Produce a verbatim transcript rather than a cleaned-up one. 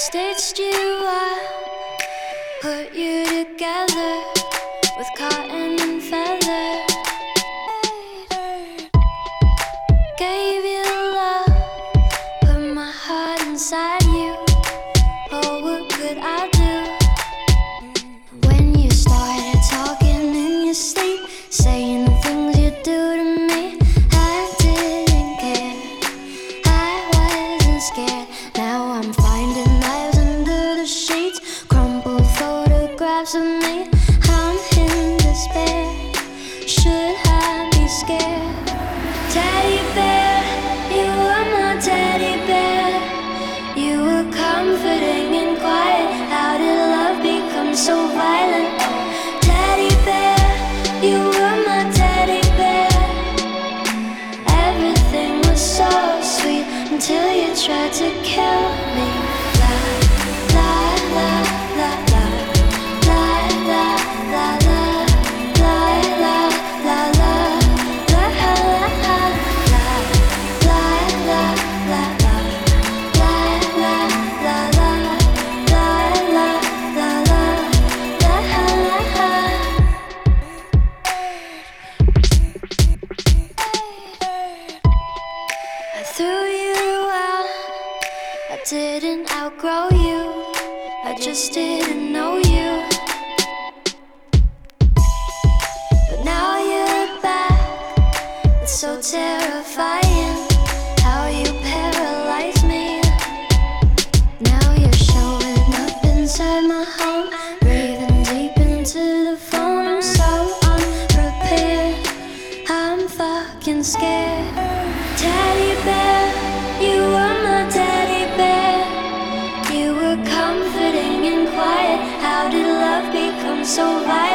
Stitched you up, put you together with cotton and feather. Gave you love, put my heart inside you. Oh, what could I do? When you started talking in your sleep, saying the things you do to me, I didn't care, I wasn't scared. Now I'm finding knives under the sheets, crumpled photographs of me. I'm in despair, should I be scared? Teddy bear, you were my teddy bear. You were comforting and quiet. How did love become so violent? Teddy bear, you were my teddy bear. Everything was so sweet until you tried to kill me. La la la la la la la la la la la la la. I threw you out, I didn't outgrow you, I just didn't know you. But now you're back, it's so terrifying how you paralyze me. Now you're showing up inside my home, breathing deep into the phone. I'm so unprepared, I'm fucking scared. Teddy bear, you were my teddy bear. You were comforting and quiet. How did love become so violent?